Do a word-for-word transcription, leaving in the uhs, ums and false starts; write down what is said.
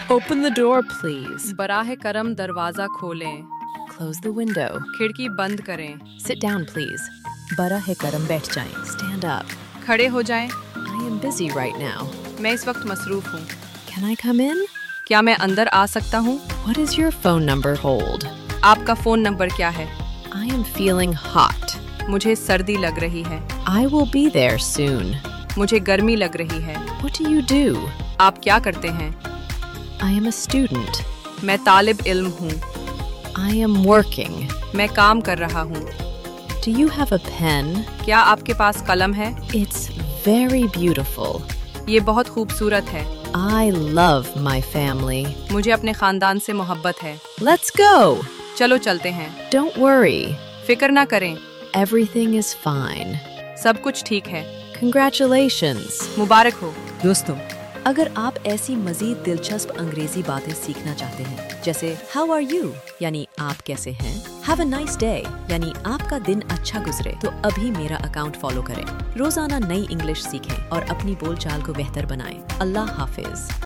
Open the door, please. बराह करम दरवाजा खोलें. Close the window. खिड़की बंद करें. Sit down, please. बराह करम बैठ जाएं. Stand up. खड़े हो जाएं. I am busy right now. मैं इस वक्त मसरूफ हूँ. Can I come in? क्या मैं अंदर आ सकता हूँ? What is your phone number hold? आपका फोन नंबर क्या है? I am feeling hot. मुझे सर्दी लग रही है. I will be there soon. मुझे गर्मी लग रही है. What do you do? आप क्या करते हैं? I am a student. मैं तालिब इल्म हूँ. I am working. मैं काम कर रहा हूँ. Do you have a pen? क्या आपके पास कलम है? It's very beautiful. ये बहुत खूबसूरत है. I love my family. मुझे अपने खानदान से मोहब्बत है. Let's go. चलो चलते हैं. Don't worry. फिक्र ना करें. Everything is fine. सब कुछ ठीक है. Congratulations. मुबारक हो. दोस्तों, अगर आप ऐसी मजीद दिलचस्प अंग्रेजी बातें सीखना चाहते हैं, जैसे How are you यानी आप कैसे हैं, Have a nice day यानी आपका दिन अच्छा गुजरे, तो अभी मेरा अकाउंट फॉलो करें. रोजाना नई इंग्लिश सीखें और अपनी बोलचाल को बेहतर बनाएं. अल्लाह हाफिज.